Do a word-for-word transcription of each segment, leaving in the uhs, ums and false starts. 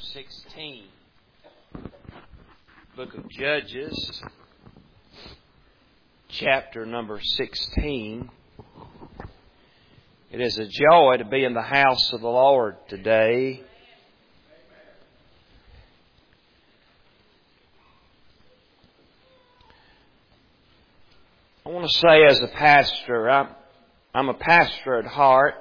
sixteen. Book of Judges, chapter number sixteen. It is a joy to be in the house of the Lord today. I want to say as a pastor, I'm, I'm a pastor at heart.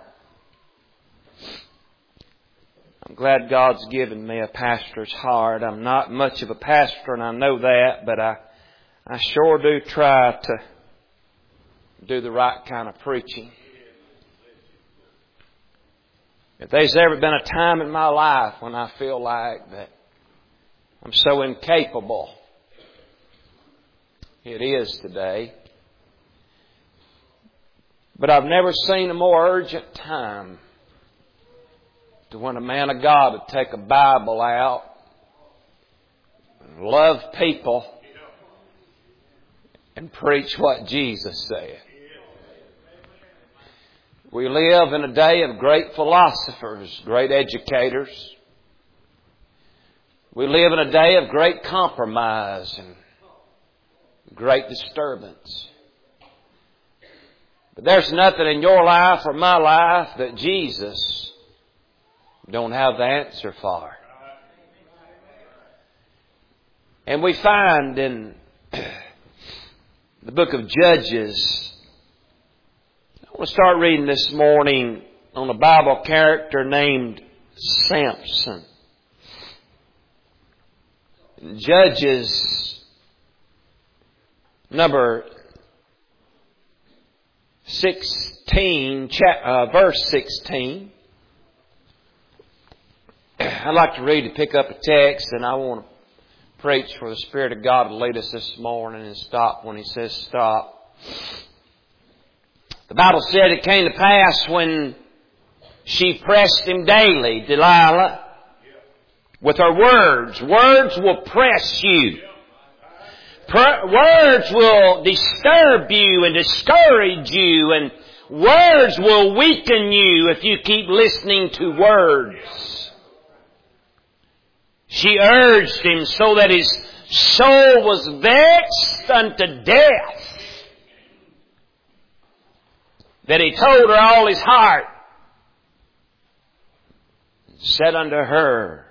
I'm glad God's given me a pastor's heart. I'm not much of a pastor, and I know that, but I, I sure do try to do the right kind of preaching. If there's ever been a time in my life when I feel like that I'm so incapable, it is today. But I've never seen a more urgent time to when a man of God would take a Bible out and love people and preach what Jesus said. We live in a day of great philosophers, great educators. We live in a day of great compromise and great disturbance. But there's nothing in your life or my life that Jesus don't have the answer for. And we find in the book of Judges, I want to start reading this morning on a Bible character named Samson. Judges number sixteen, uh, verse sixteen. I'd like to read to pick up a text, and I want to preach for the Spirit of God to lead us this morning and stop when He says stop. The Bible said it came to pass when she pressed him daily, Delilah, with her words. Words will press you. Words will disturb you and discourage you, and words will weaken you if you keep listening to words. She urged him so that his soul was vexed unto death, that he told her all his heart, and said unto her,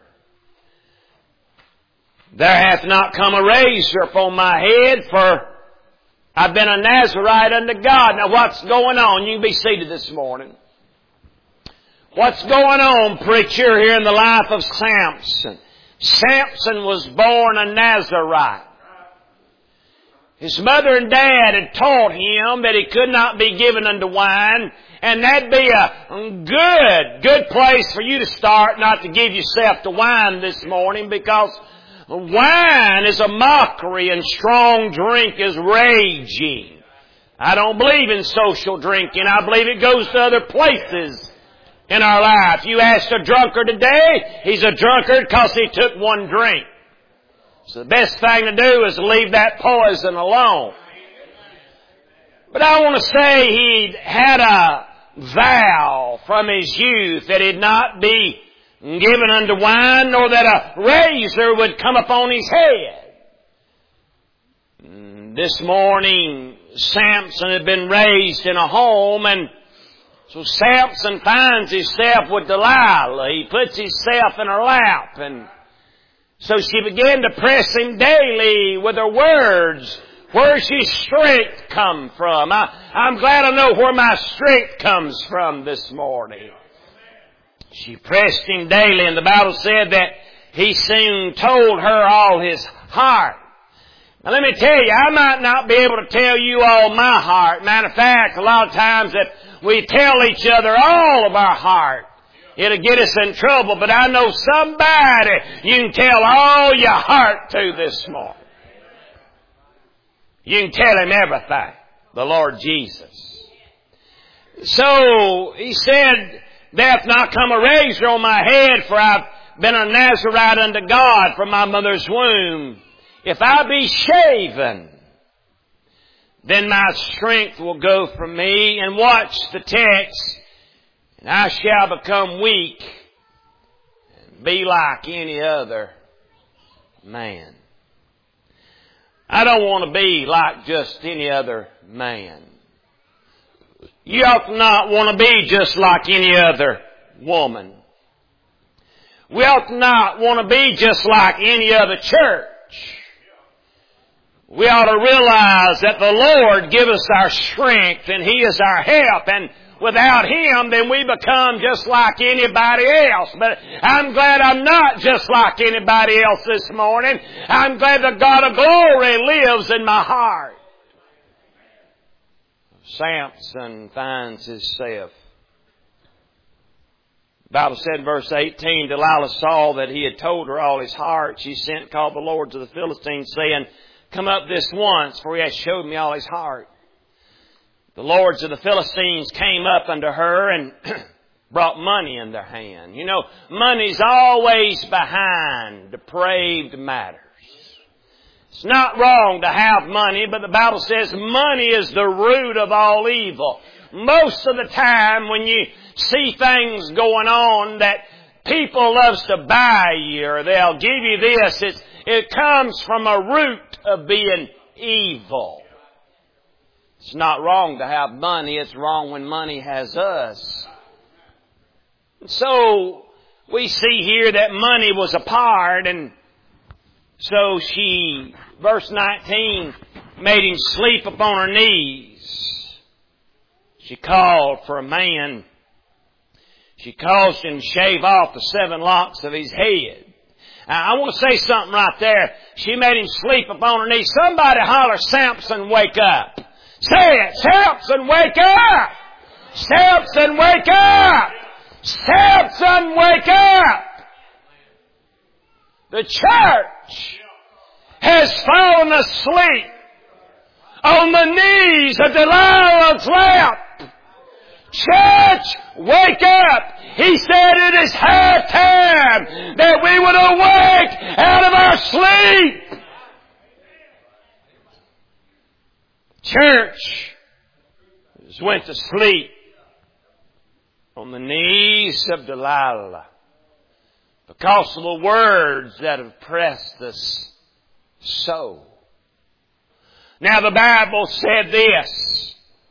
There hath not come a razor upon my head, for I've been a Nazarite unto God. Now what's going on? You can be seated this morning. What's going on, preacher, here in the life of Samson? Samson was born a Nazarite. His mother and dad had taught him that he could not be given unto wine, and that'd be a good, good place for you to start, not to give yourself to wine this morning, because wine is a mockery and strong drink is raging. I don't believe in social drinking. I believe it goes to other places in our life. You ask a drunkard today, he's a drunkard because he took one drink. So the best thing to do is leave that poison alone. But I want to say he'd had a vow from his youth that he'd not be given unto wine, nor that a razor would come upon his head. This morning, Samson had been raised in a home, and so Samson finds himself with Delilah. He puts himself in her lap, and so she began to press him daily with her words. Where's his strength come from? I, I'm glad I know where my strength comes from this morning. She pressed him daily, and the Bible said that he soon told her all his heart. Now let me tell you, I might not be able to tell you all my heart. Matter of fact, a lot of times that we tell each other all of our heart, it'll get us in trouble. But I know somebody you can tell all your heart to this morning. You can tell him everything. The Lord Jesus. So he said, There hath not come a razor on my head, for I've been a Nazarite unto God from my mother's womb. If I be shaven, then my strength will go from me. And watch the text. And I shall become weak. be like any other man. I don't want to be like just any other man. You ought not want to be just like any other woman. We ought not want to be just like any other church. We ought to realize that the Lord gives us our strength and He is our help, and without Him then we become just like anybody else. But I'm glad I'm not just like anybody else this morning. I'm glad the God of glory lives in my heart. Samson finds himself. The Bible said in verse eighteen, Delilah saw that he had told her all his heart. She sent and called the lords of the Philistines, saying, Come up this once, for he hath showed me all his heart. The lords of the Philistines came up unto her and brought money in their hand. You know, money's always behind depraved matters. It's not wrong to have money, but the Bible says money is the root of all evil. Most of the time when you see things going on that people loves to buy you or they'll give you this, it's, it comes from a root of being evil. It's not wrong to have money. It's wrong when money has us. So we see here that money was a part, and so she, verse nineteen, made him sleep upon her knees. She called for a man. She caused him to shave off the seven locks of his head. Now, I want to say something right there. She made him sleep upon her knees. Somebody holler, Samson, wake up. Say it, Samson, wake up. Samson, wake up. Samson, wake up. The church has fallen asleep on the knees of Delilah's lap. Church, wake up. He said it is high time that we would awake out of our sleep. Church just went to sleep on the knees of Delilah because of the words that have pressed us so. Now the Bible said this.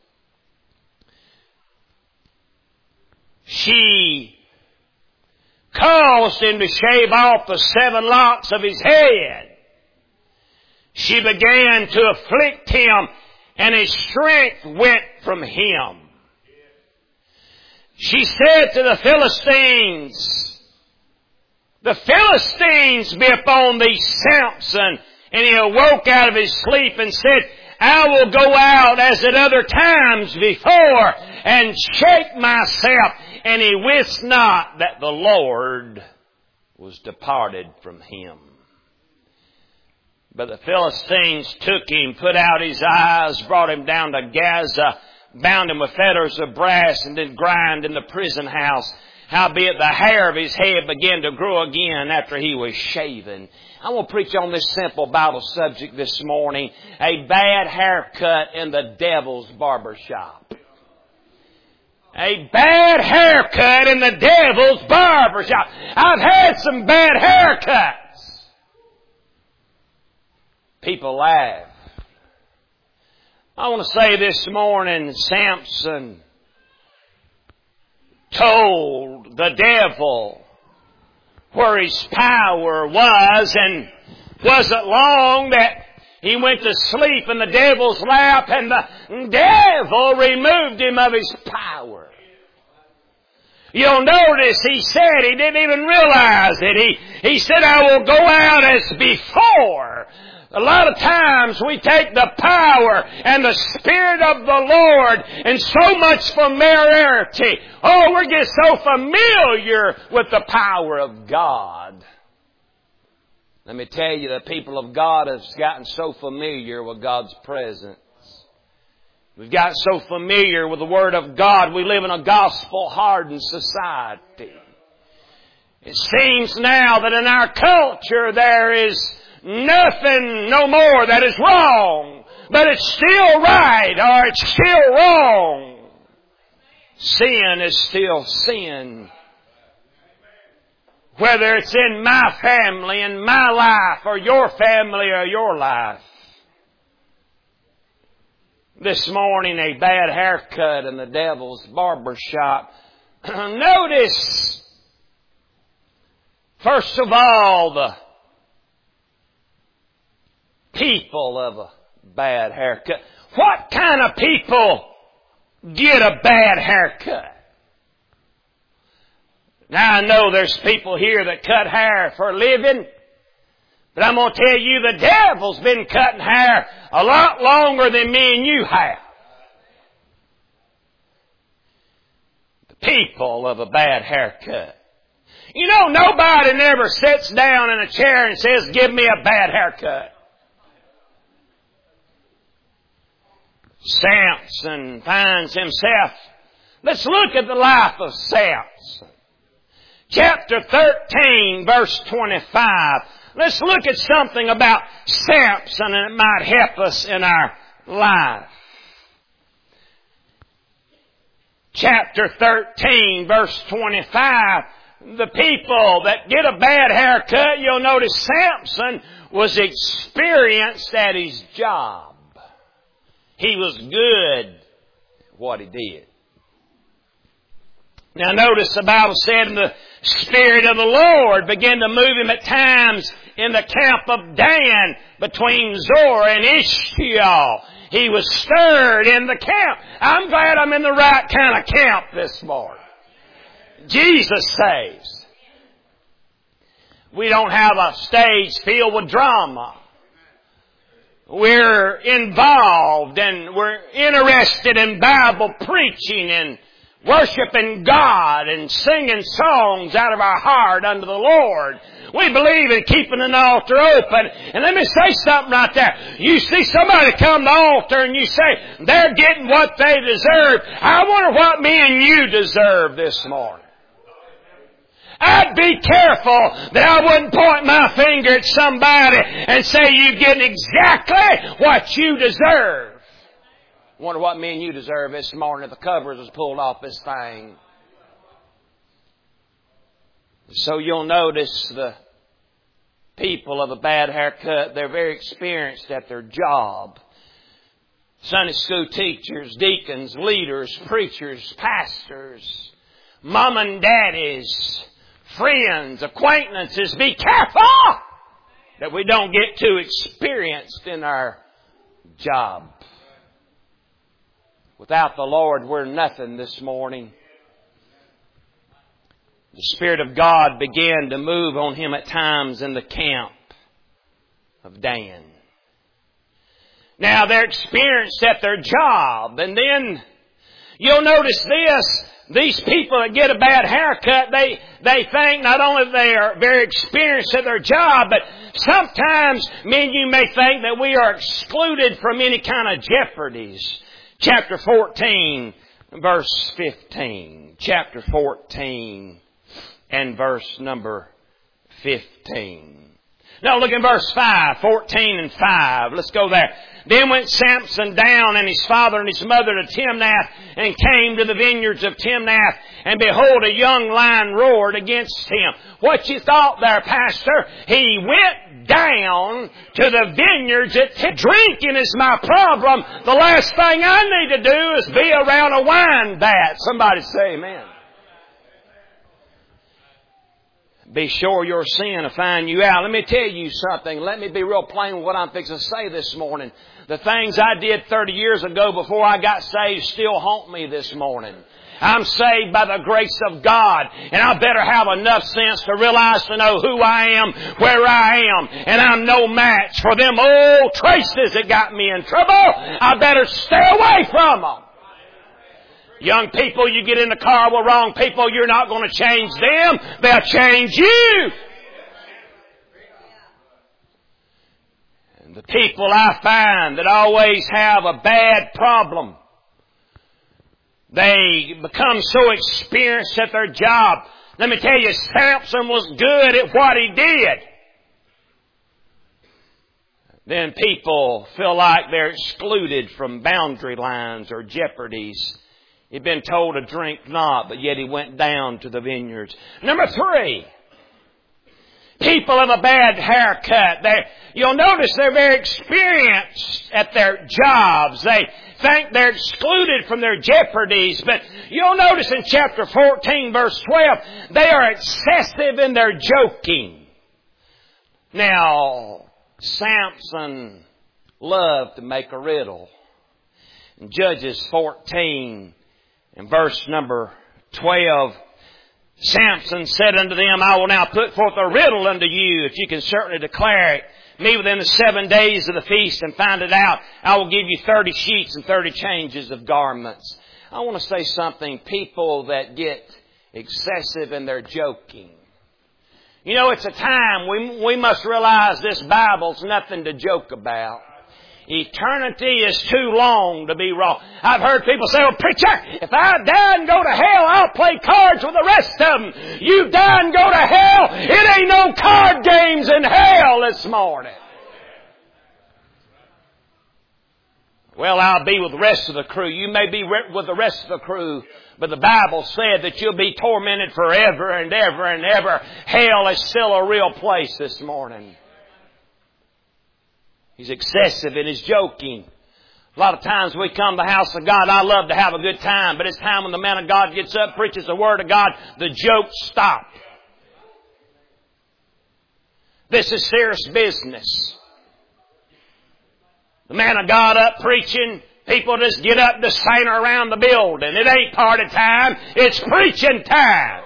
She caused him to shave off the seven locks of his head. She began to afflict him, and his strength went from him. She said to the Philistines, The Philistines be upon thee, Samson. And he awoke out of his sleep and said, I will go out as at other times before and shake myself. And he wist not that the Lord was departed from him. But the Philistines took him, put out his eyes, brought him down to Gaza, bound him with fetters of brass, and did grind in the prison house. Howbeit the hair of his head began to grow again after he was shaven. I want to preach on this simple Bible subject this morning. A bad haircut in the devil's barber shop. A bad haircut in the devil's barber shop. I've had some bad haircuts. People laugh. I want to say this morning, Samson told the devil where his power was, and wasn't long that he went to sleep in the devil's lap, and the devil removed him of his power. You'll notice he said he didn't even realize it. He, he said, I will go out as before. A lot of times we take the power and the Spirit of the Lord and so much familiarity. Oh, we get so familiar with the power of God. Let me tell you, the people of God have gotten so familiar with God's presence. We've gotten so familiar with the Word of God. We live in a gospel-hardened society. It seems now that in our culture there is nothing no more that is wrong, but it's still right or it's still wrong. Sin is still sin. Whether it's in my family, in my life, or your family, or your life. This morning, a bad haircut in the devil's barber shop. Notice, first of all, the people of a bad haircut. What kind of people get a bad haircut? Now I know there's people here that cut hair for a living, but I'm going to tell you the devil's been cutting hair a lot longer than me and you have. The people of a bad haircut. You know, nobody never sits down in a chair and says, give me a bad haircut. Samson finds himself. Let's look at the life of Samson. Chapter thirteen, verse twenty-five. Let's look at something about Samson, and it might help us in our life. Chapter thirteen, verse twenty-five. The people that get a bad haircut, you'll notice Samson was experienced at his job. He was good at what he did. Now notice the Bible said, and the Spirit of the Lord began to move him at times in the camp of Dan between Zorah and Eshtaol. He was stirred in the camp. I'm glad I'm in the right kind of camp this morning. Jesus saves. We don't have a stage filled with drama. We're involved and we're interested in Bible preaching and worshiping God and singing songs out of our heart unto the Lord. We believe in keeping an altar open. And let me say something right there. You see somebody come to the altar and you say, they're getting what they deserve. I wonder what me and you deserve this morning. I'd be careful that I wouldn't point my finger at somebody and say you're getting exactly what you deserve. I wonder what me and you deserve this morning if the covers was pulled off this thing. So you'll notice the people of a bad haircut, they're very experienced at their job. Sunday school teachers, deacons, leaders, preachers, pastors, mom and daddies, friends, acquaintances, be careful that we don't get too experienced in our job. Without the Lord, we're nothing this morning. The Spirit of God began to move on him at times in the camp of Dan. Now they're experienced at their job, and then you'll notice this. These people that get a bad haircut, they, they think not only they are very experienced at their job, but sometimes me and you may think that we are excluded from any kind of jeopardies. Chapter fourteen, verse fifteen. Chapter fourteen and verse number fifteen. Now look in verse five, fourteen and five. Let's go there. Then went Samson down and his father and his mother to Timnath and came to the vineyards of Timnath. And behold, a young lion roared against him. What you thought there, Pastor? He went down to the vineyards at Timnath. Drinking is my problem. The last thing I need to do is be around a wine vat. Somebody say amen. Be sure your sin will find you out. Let me tell you something. Let me be real plain with what I'm fixing to say this morning. The things I did thirty years ago before I got saved still haunt me this morning. I'm saved by the grace of God, and I better have enough sense to realize to know who I am, where I am, and I'm no match for them old traces that got me in trouble. I better stay away from them. Young people, you get in the car with wrong people, you're not going to change them. They'll change you. And the people I find that always have a bad problem, they become so experienced at their job. Let me tell you, Samson was good at what he did. Then people feel like they're excluded from boundary lines or jeopardies. He'd been told to drink not, but yet he went down to the vineyards. Number three, people have a bad haircut. They, you'll notice they're very experienced at their jobs. They think they're excluded from their jeopardies. But you'll notice in chapter fourteen, verse twelve, they are excessive in their joking. Now, Samson loved to make a riddle. In Judges fourteen, in verse number twelve, Samson said unto them, I will now put forth a riddle unto you, if you can certainly declare it me within the seven days of the feast and find it out. I will give you thirty sheets and thirty changes of garments. I want to say something. People that get excessive in their joking. You know, it's a time we, we must realize this Bible's nothing to joke about. Eternity is too long to be wrong. I've heard people say, well, preacher, if I die and go to hell, I'll play cards with the rest of them. You die and go to hell, it ain't no card games in hell this morning. Well, I'll be with the rest of the crew. You may be with the rest of the crew, but the Bible said that you'll be tormented forever and ever and ever. Hell is still a real place this morning. He's excessive in his joking. A lot of times we come to the house of God, I love to have a good time, but it's time when the man of God gets up, preaches the Word of God, the jokes stop. This is serious business. The man of God up preaching, people just get up to saint around the building. It ain't party time, it's preaching time.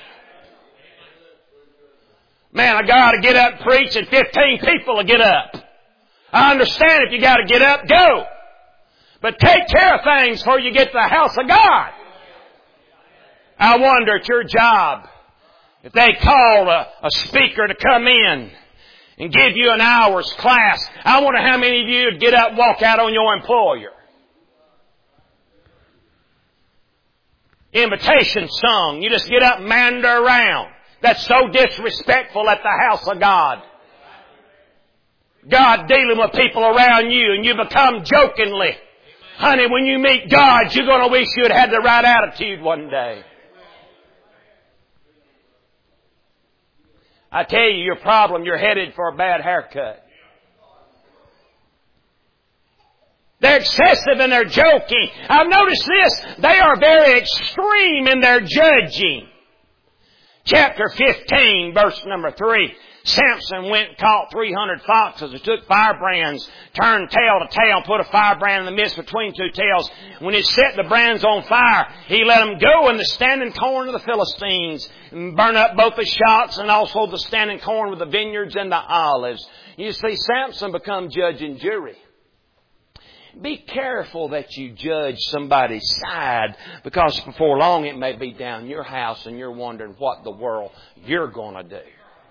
Man of God to get up preaching, fifteen people to get up. I understand if you got to get up, go. But take care of things before you get to the house of God. I wonder at your job, if they call a, a speaker to come in and give you an hour's class, I wonder how many of you would get up and walk out on your employer. Invitation sung. You just get up and meander around. That's so disrespectful at the house of God. God dealing with people around you and you become jokingly. Honey, when you meet God, you're going to wish you had had the right attitude one day. I tell you, your problem, you're headed for a bad haircut. They're excessive in their joking. I've noticed this. They are very extreme in their judging. Chapter fifteen, verse number three. Samson went and caught three hundred foxes and took firebrands, turned tail to tail, and put a firebrand in the midst between two tails. When he set the brands on fire, he let them go in the standing corn of the Philistines, and burn up both the shocks and also the standing corn with the vineyards and the olives. You see, Samson become judge and jury. Be careful that you judge somebody's side, because before long it may be down your house and you're wondering what the world you're going to do.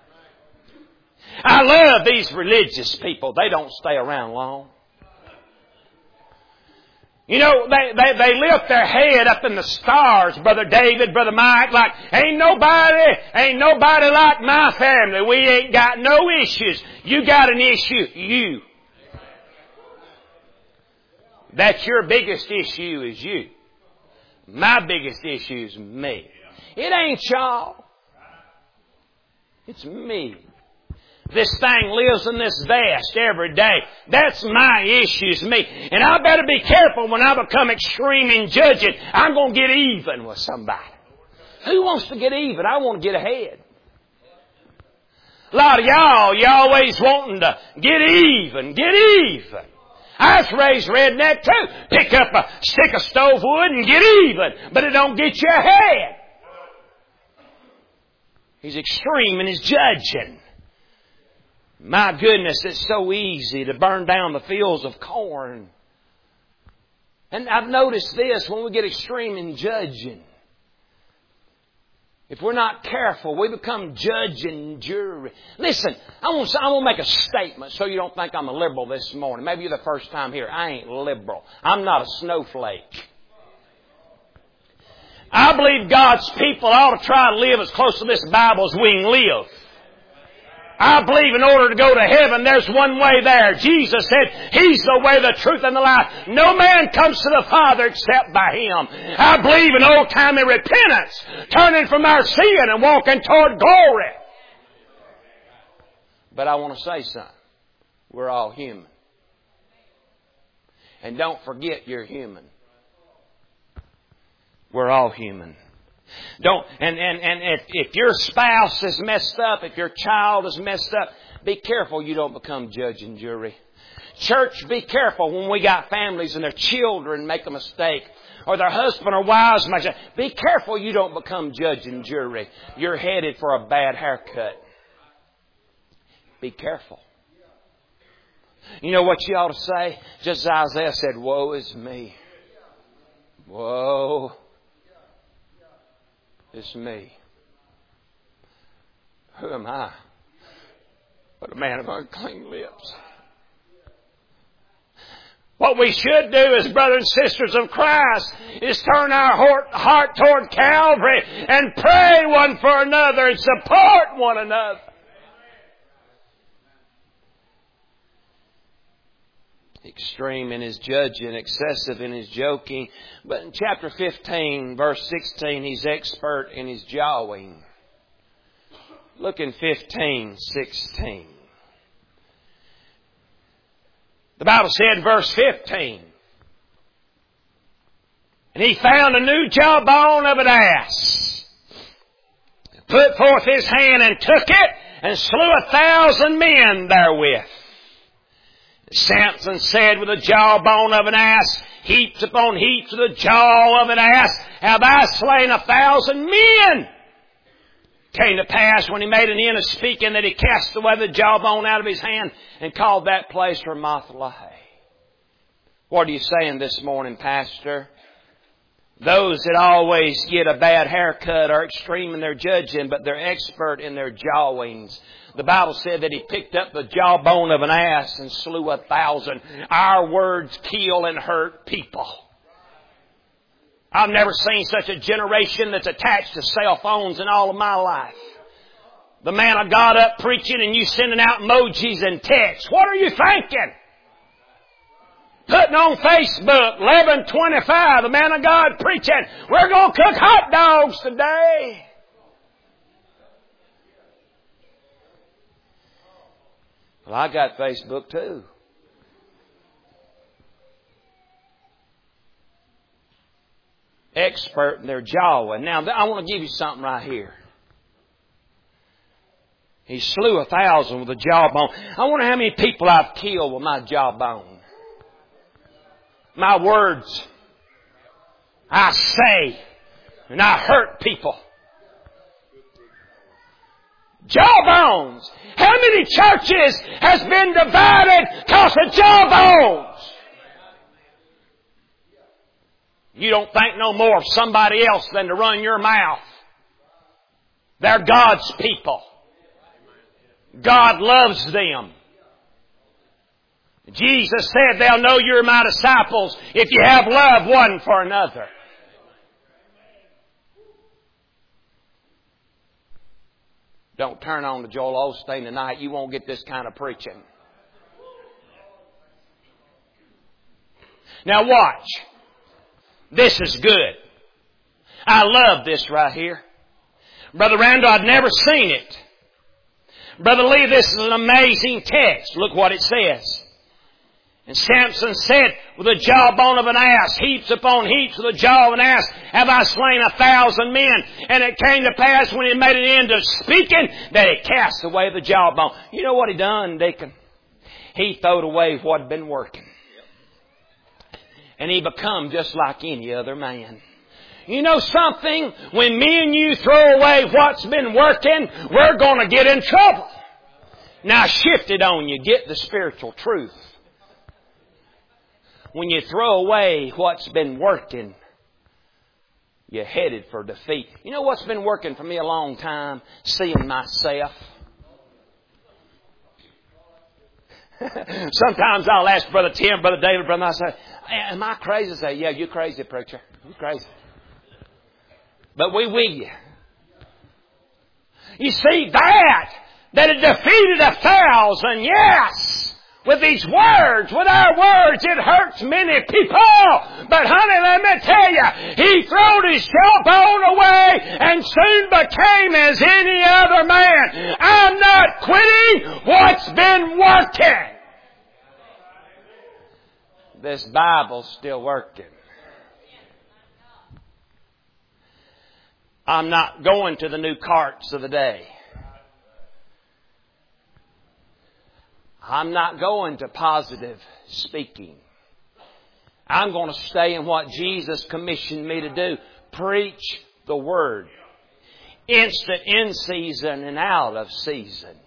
I love these religious people. They don't stay around long. You know, they, they, they lift their head up in the stars, Brother David, Brother Mike, like, ain't nobody, ain't nobody like my family. We ain't got no issues. You got an issue. You. That's your biggest issue is you. My biggest issue is me. It ain't y'all. It's me. This thing lives in this vest every day. That's my issue, is me. And I better be careful when I become extreme in judging. I'm going to get even with somebody. Who wants to get even? I want to get ahead. A lot of y'all, you always wanting to get even, get even. I was raised redneck too. Pick up a stick of stove wood and get even. But it don't get you ahead. He's extreme in his judging. My goodness, it's so easy to burn down the fields of corn. And I've noticed this when we get extreme in judging. If we're not careful, we become judge and jury. Listen, I want to, I want to make a statement so you don't think I'm a liberal this morning. Maybe you're the first time here. I ain't liberal. I'm not a snowflake. I believe God's people ought to try to live as close to this Bible as we can live. I believe in order to go to heaven, there's one way there. Jesus said, He's the way, the truth, and the life. No man comes to the Father except by Him. I believe in old-timey repentance, turning from our sin and walking toward glory. But I want to say something. We're all human. And don't forget you're human. We're all human. Don't, and, and, and if, if your spouse is messed up, if your child is messed up, be careful you don't become judge and jury. Church, be careful when we got families and their children make a mistake, or their husband or wives make a mistake. Be careful you don't become judge and jury. You're headed for a bad haircut. Be careful. You know what you ought to say? Just as Isaiah said, woe is me. Woe is me. Who am I? But a man of unclean lips. What we should do as brothers and sisters of Christ is turn our heart toward Calvary and pray one for another and support one another. Extreme in his judging, excessive in his joking. But in chapter fifteen, verse sixteen, he's expert in his jawing. Look in fifteen, sixteen. The Bible said in verse fifteen, and he found a new jawbone of an ass, put forth his hand and took it, and slew a thousand men therewith. Samson said, with the jawbone of an ass, heaps upon heaps of the jaw of an ass, have I slain a thousand men. Came to pass when he made an end of speaking that he cast away the jawbone out of his hand and called that place Ramoth-Lehi. What are you saying this morning, Pastor? Those that always get a bad haircut are extreme in their judging, but they're expert in their jawings. The Bible said that he picked up the jawbone of an ass and slew a thousand. Our words kill and hurt people. I've never seen such a generation that's attached to cell phones in all of my life. The man of God up preaching and you sending out emojis and texts. What are you thinking? Putting on Facebook, eleven twenty-five, the man of God preaching, we're going to cook hot dogs today. Well, I got Facebook too. Expert in their jawing. Now, I want to give you something right here. He slew a thousand with a jawbone. I wonder how many people I've killed with my jawbone. My words. I say. And I hurt people. Jawbones. How many churches has been divided because of jawbones? You don't think no more of somebody else than to run your mouth. They're God's people. God loves them. Jesus said they'll know you're my disciples if you have love one for another. Don't turn on to Joel Osteen tonight. You won't get this kind of preaching. Now watch. This is good. I love this right here. Brother Randall, I'd never seen it. Brother Lee, this is an amazing text. Look what it says. And Samson said, with the jawbone of an ass, heaps upon heaps of the jaw of an ass, have I slain a thousand men. And it came to pass when he made an end of speaking, that he cast away the jawbone. You know what he done, Deacon? He throwed away what had been working. And he become just like any other man. You know something? When me and you throw away what's been working, we're going to get in trouble. Now shift it on you. Get the spiritual truth. When you throw away what's been working, you're headed for defeat. You know what's been working for me a long time? Seeing myself. Sometimes I'll ask Brother Tim, Brother David, Brother, I say, am I crazy? I say, yeah, you're crazy, preacher. You're crazy. But we with you. You see that, that it defeated a thousand, yes. With these words, with our words, it hurts many people. But honey, let me tell you, he threw his jawbone away and soon became as any other man. I'm not quitting what What's been working? This Bible's still working. I'm not going to the new carts of the day. I'm not going to positive speaking. I'm going to stay in what Jesus commissioned me to do. Preach the Word. Instant in season and out of season.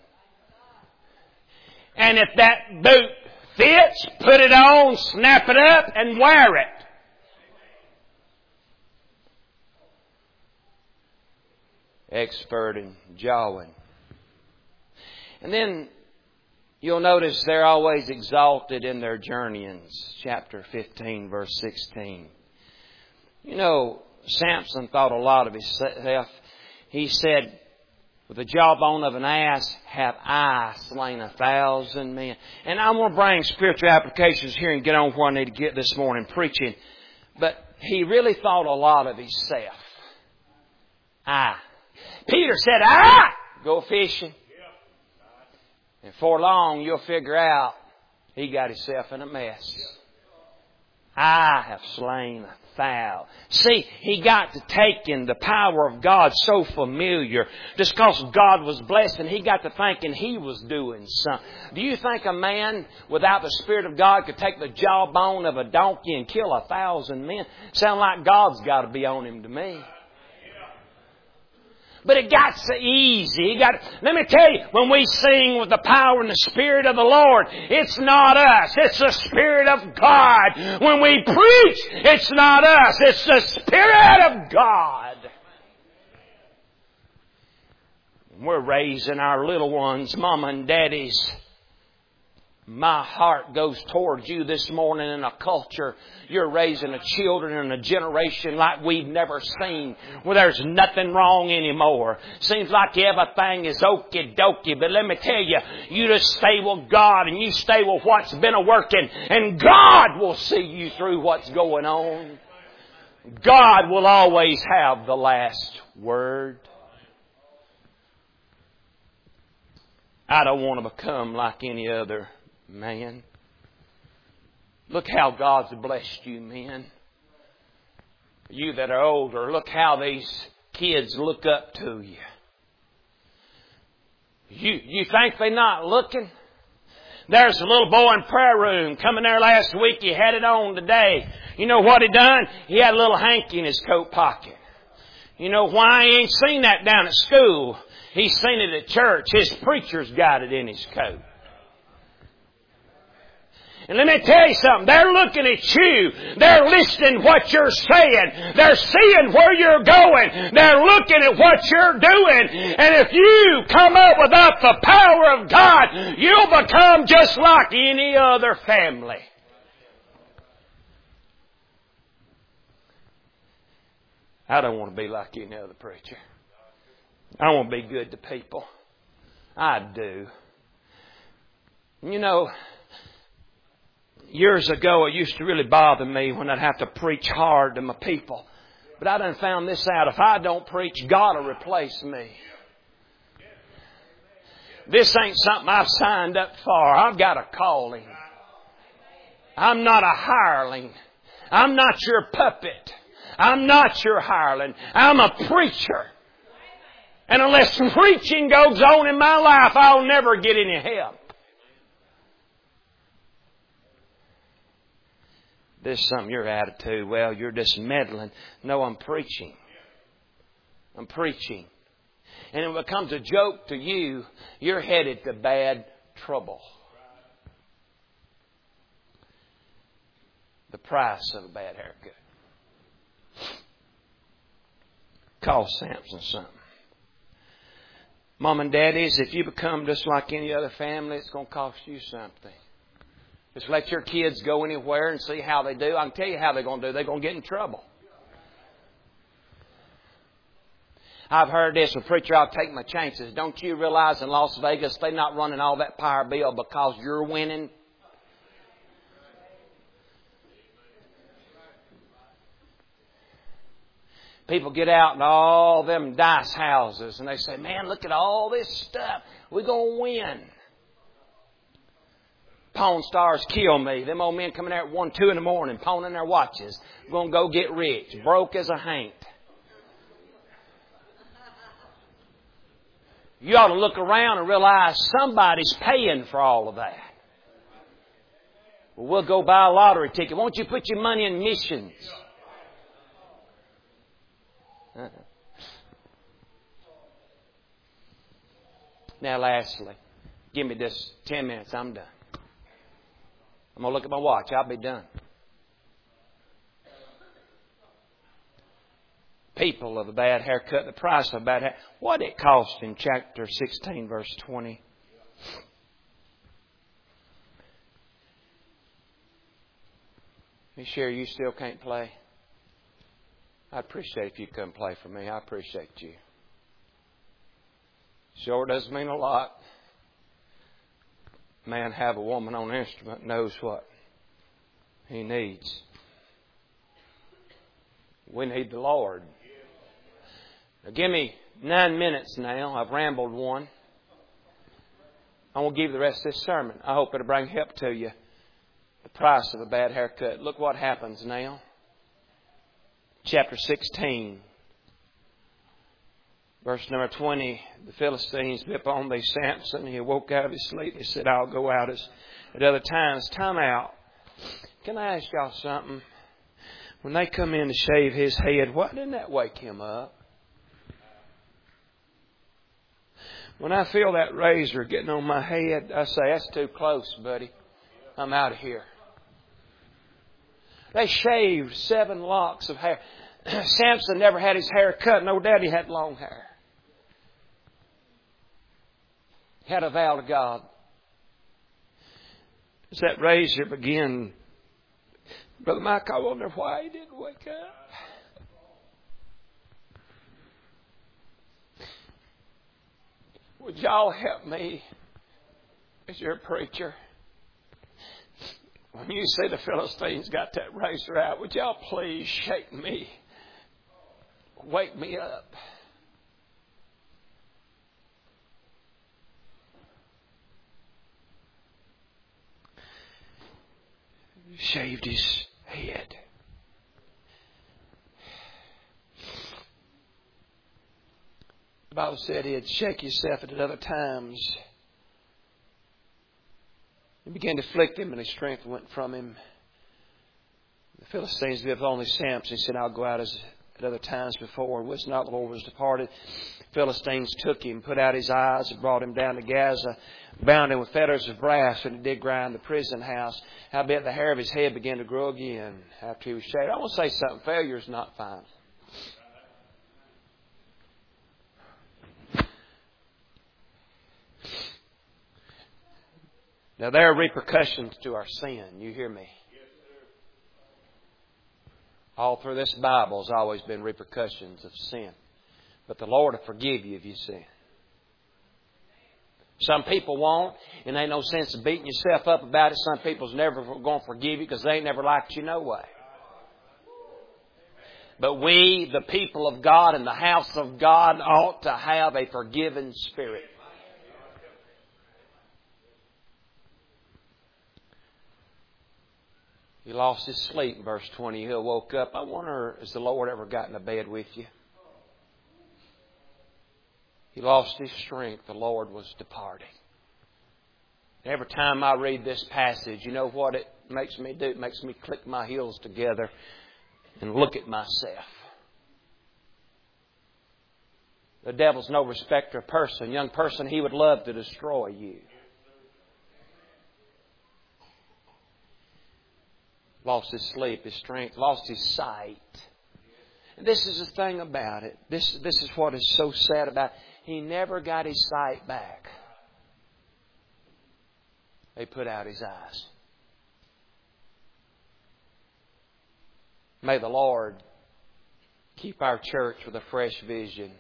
And if that boot fits, put it on, snap it up, and wear it. Expert in jawing. And then you'll notice they're always exalted in their journeyings. Chapter fifteen, verse sixteen. You know, Samson thought a lot of himself. He said, with the jawbone of an ass have I slain a thousand men. And I want to bring spiritual applications here and get on where I need to get this morning preaching. But he really thought a lot of himself. I. Peter said, I go fishing. And for long you'll figure out he got himself in a mess. I have slain a thousand. See, he got to taking the power of God so familiar. Just because God was blessing, he got to thinking he was doing something. Do you think a man without the Spirit of God could take the jawbone of a donkey and kill a thousand men? Sound like God's got to be on him to me. But it got so easy. It got, let me tell you, when we sing with the power and the Spirit of the Lord, it's not us. It's the Spirit of God. When we preach, it's not us. It's the Spirit of God. We're raising our little ones, Mama and Daddies. My heart goes towards you this morning in a culture. You're raising a children in a generation like we've never seen, where there's nothing wrong anymore. Seems like everything is okie dokie. But let me tell you, you just stay with God and you stay with what's been a working, and God will see you through what's going on. God will always have the last word. I don't want to become like any other man. Look how God's blessed you, men. You that are older, look how these kids look up to you. You, you think they're not looking? There's a little boy in prayer room coming there last week. He had it on today. You know what he done? He had a little hanky in his coat pocket. You know why? He ain't seen that down at school. He's seen it at church. His preacher's got it in his coat. And let me tell you something. They're looking at you. They're listening to what you're saying. They're seeing where you're going. They're looking at what you're doing. And if you come up without the power of God, you'll become just like any other family. I don't want to be like any other preacher. I want to be good to people. I do. You know, years ago, it used to really bother me when I'd have to preach hard to my people. But I done found this out. If I don't preach, God will replace me. This ain't something I've signed up for. I've got a calling. I'm not a hireling. I'm not your puppet. I'm not your hireling. I'm a preacher. And unless preaching goes on in my life, I'll never get any help. This is something your attitude. Well, you're just meddling. No, I'm preaching. I'm preaching. And if it becomes a joke to you, you're headed to bad trouble. The price of a bad haircut. Call Samson something. Mom and Daddies, if you become just like any other family, it's going to cost you something. Just let your kids go anywhere and see how they do. I can tell you how they're going to do. They're going to get in trouble. I've heard this. A preacher, I'll take my chances. Don't you realize in Las Vegas they're not running all that power bill because you're winning? People get out in all them dice houses and they say, man, look at all this stuff. We're going to win. Pawn stars kill me. Them old men coming out at one, two in the morning, pawning their watches. Going to go get rich. Broke as a haint. You ought to look around and realize somebody's paying for all of that. Well, we'll go buy a lottery ticket. Won't you put your money in missions? Uh-uh. Now, lastly, give me this ten minutes. I'm done. I'm going to look at my watch. I'll be done. People of a bad haircut, the price of a bad hair. What did it cost in chapter sixteen, verse twenty? You sure you still can't play? I'd appreciate if you come play for me. I appreciate you. Sure doesn't mean a lot. Man have a woman on an instrument knows what he needs. We need the Lord. Now give me nine minutes now. I've rambled one. I won't give you the rest of this sermon. I hope it'll bring help to you. The price of a bad haircut. Look what happens now. Chapter sixteen. Verse number twenty. The Philistines bit on thee Samson. He awoke out of his sleep. He said, I'll go out as at other times. Time out. Can I ask y'all something? When they come in to shave his head, why didn't that wake him up? When I feel that razor getting on my head, I say, that's too close, buddy. I'm out of here. They shaved seven locks of hair. Samson never had his hair cut. No doubt he had long hair. He had a vow to God. As that razor began, Brother Mike, I wonder why he didn't wake up. Would y'all help me as your preacher? When you see the Philistines got that razor out, would y'all please shake me? Wake me up. Shaved his head. The Bible said he'd shake himself at other times. He began to afflict him, and his strength went from him. The Philistines lived only Samson. He said, I'll go out as at other times before. Was not the Lord was departed. The Philistines took him, put out his eyes, and brought him down to Gaza, bound him with fetters of brass, and he did grind the prison house. Howbeit the hair of his head began to grow again after he was shaved. I want to say something. Failure is not fine. Now, there are repercussions to our sin. You hear me? All through this Bible has always been repercussions of sin. But the Lord will forgive you if you sin. Some people won't, and ain't no sense of beating yourself up about it. Some people's never going to forgive you because they ain't never liked you no way. But we, the people of God in the house of God, ought to have a forgiving spirit. He lost his sleep in verse twenty. He woke up. I wonder, has the Lord ever gotten to bed with you? He lost his strength. The Lord was departing. Every time I read this passage, you know what it makes me do? It makes me click my heels together and look at myself. The devil's no respecter of person. Young person, he would love to destroy you. Lost his sleep, his strength, lost his sight. And this is the thing about it. This, this is what is so sad about it. He never got his sight back. They put out his eyes. May the Lord keep our church with a fresh vision.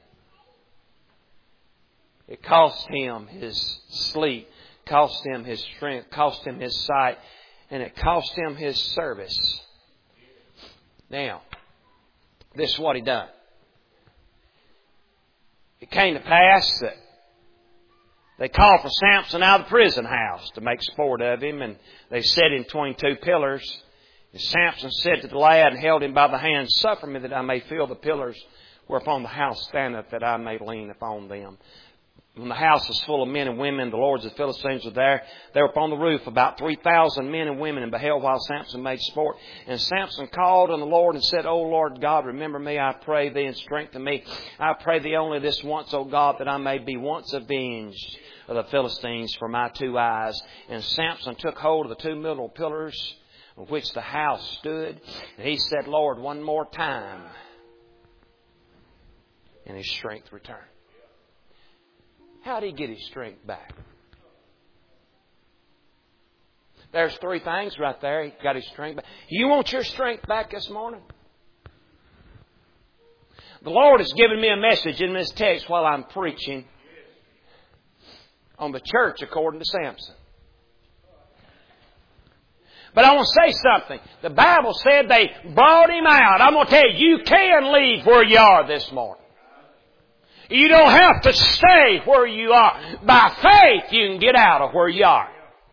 It cost him his sleep, cost him his strength, cost him his sight, and it cost him his service. Now, this is what he done. It came to pass that They called for Samson out of the prison house to make sport of him, and they set him between two pillars. And Samson said to the lad and held him by the hand, "Suffer me that I may feel the pillars whereupon the house standeth, that I may lean upon them." When the house was full of men and women, the lords of the Philistines were there. They were upon the roof, about three thousand men and women, and beheld while Samson made sport. And Samson called on the Lord and said, "O Lord God, remember me, I pray thee, and strengthen me. I pray thee only this once, O God, that I may be once avenged of the Philistines for my two eyes." And Samson took hold of the two middle pillars on which the house stood. And he said, "Lord, one more time." And his strength returned. How did he get his strength back? There's three things right there. He got his strength back. You want your strength back this morning? The Lord has given me a message in this text while I'm preaching on the church according to Samson. But I want to say something. The Bible said they brought him out. I'm going to tell you, you can leave where you are this morning. You don't have to stay where you are. By faith, you can get out of where you are.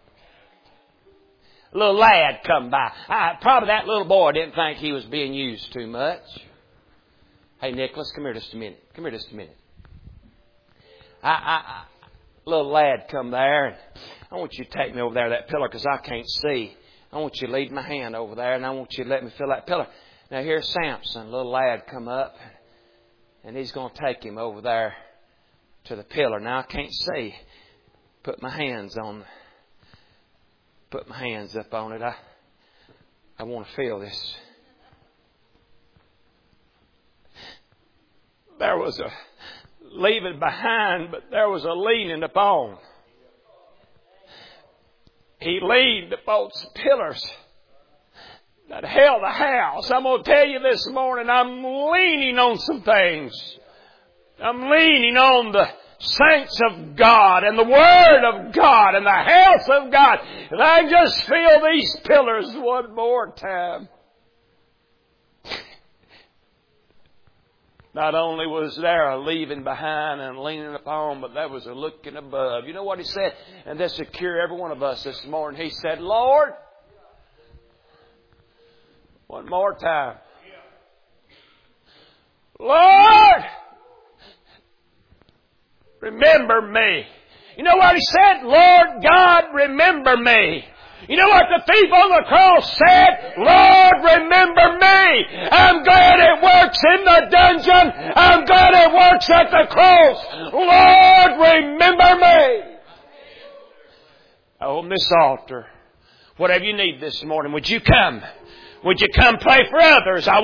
A little lad come by. I, probably that little boy didn't think he was being used too much. "Hey, Nicholas, come here just a minute. Come here just a minute." I, I, I, little lad come there, and I want you to take me over there to that pillar because I can't see. I want you to lead my hand over there, and I want you to let me feel that pillar. Now, here's Samson. Little lad come up. And he's going to take him over there to the pillar. Now I can't see. Put my hands on. Put my hands up on it. I, I want to feel this. There was a leaving behind, but there was a leaning upon. He leaned upon some pillars that held the house. I'm going to tell you this morning, I'm leaning on some things. I'm leaning on the saints of God and the Word of God and the house of God. And I just feel these pillars one more time. Not only was there a leaving behind and leaning upon, but there was a looking above. You know what he said? And this will cure every one of us this morning. He said, "Lord, one more time. Lord, remember me." You know what he said? "Lord God, remember me." You know what the thief on the cross said? "Lord, remember me. I'm glad it works in the dungeon. I'm glad it works at the cross. Lord, remember me." On this altar, whatever you need this morning, would you come? Would you come pray for others? I